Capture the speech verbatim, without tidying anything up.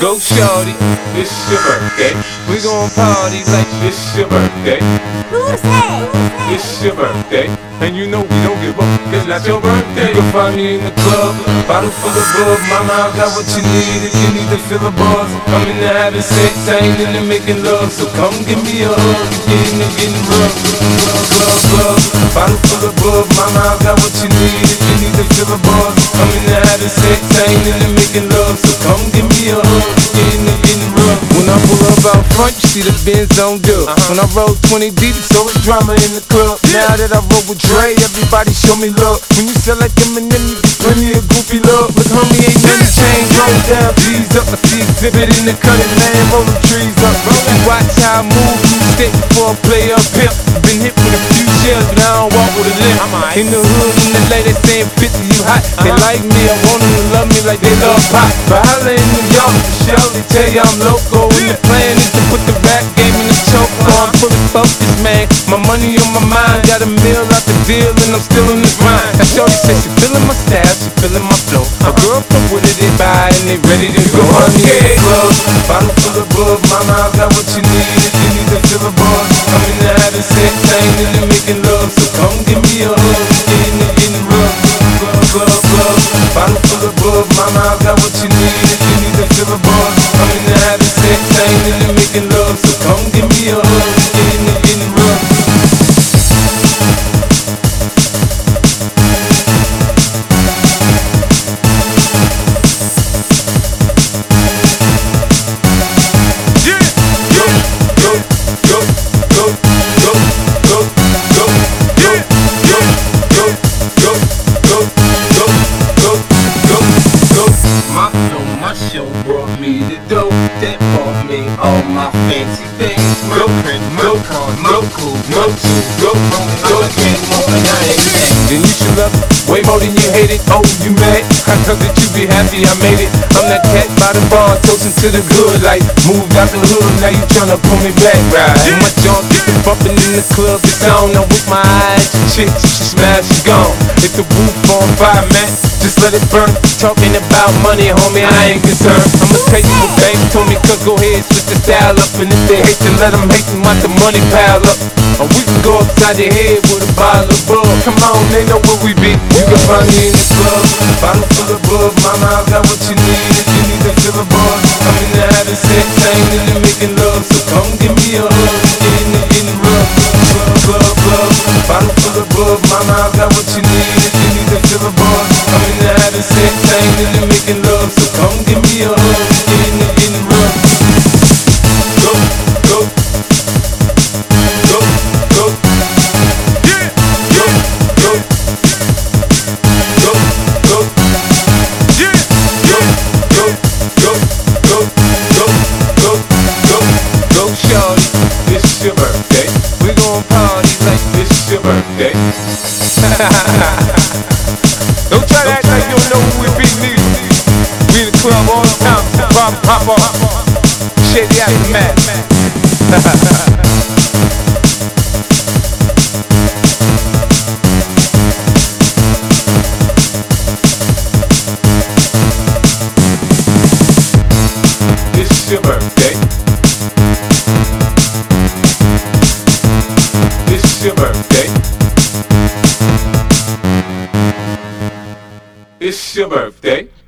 Go shorty, it's your birthday. We gon' party like it's your birthday. Who say? It's your birthday, and you know we don't give up, it's not your birthday. You can find me in the club, bottle full of bug. Mama, I got what you need if you need to fill the bars. I'm in there having sex, I ain't into making love. So come give me a hug, getting and getting rough. Club, club, club, bottle full of bug. Mama, I got what you need if you need to fill the bars. I'm in there having sex, I ain't into making love. So come give me a hug, getting and getting rough. When I pull up out front, you see the Benz on dub. Uh-huh. When I roll twenty deep, so it's drama in the club. Yeah. Now that I roll with Dre, everybody show me love. When you sell like Eminem, you get plenty of goofy love. Look, homie, ain't nothing changed. Roll down, G's up. I see exhibit in the cutting, man, roll the trees up. You watch how I move, you step before I play up here. Been hit with a few shells, but I don't walk with a limp. In the hood, in the lady saying fifty, you hot. They like me, I want them to love me like they love pop. But holla in New York, the shell, they tell you I'm loco. And the plan is to put the rap game in the choke. Oh, I'm fully focused, man. My money on my mind, got a meal out the deal, and I'm still in the grind. Now shorty says she feeling my style, she feeling my flow. A girl from with it, they buy, and they ready to go. Honey, yeah, club, bottle full of bug. Mama, I got what you need if you need to fill the bar. I'm in there having sex, I ain't into making love. So come give me a hug, getting and getting rough. Club, club, club, bottle full of bug. Mama, I got what you need if you need to fill the bar. I'm in there having sex, I ain't into making love. So come give me a hug, getting and getting rough. Brought me the dope that bought me all my fancy things. Milk and milk on, milk cool, milk too, milk on, milk can't more than I ain't mad. Then you should love it way more than you hate it. Oh, you mad? I thought that you be happy I made it. I'm that cat by the bar, toasting to the good. Like, moved out the hood, now you tryna pull me back, right? And my junk get the bumping in the club, it's on. Now with my eyes, chick, she smash, she gone. It's the roof on fire, man, just let it burn. Talking about money, homie, I ain't concerned. I'ma tell you what baby told me, cause go ahead, switch the style up. And if they hate, then let them hate and watch the money pile up. Or we can go upside your head with a bottle of bug. Come on, they know where we be. You can find me in the club, bottle full of bug. Mama, I got what you need if you need to fill the bar. I'm in there having sex, I ain't into making love. So come give me a hug, getting and getting rough. Club, club, club, bottle full of bug. Mama, I got what you need if you need to fill the bar. I'm in there having sex, I ain't into making love. So come give me a hug, getting and getting rough. Go, go, go, go, yeah, go, go, go, go, yeah, go, go, go, go, go, go, go, go, shorty, it's your birthday. We gon' party like it's your birthday. Don't try to act like you don't know who we be, nigga. We in the club all the time, pop, pop off. Shady aftermath. It's your birthday. It's your birthday. It's your birthday.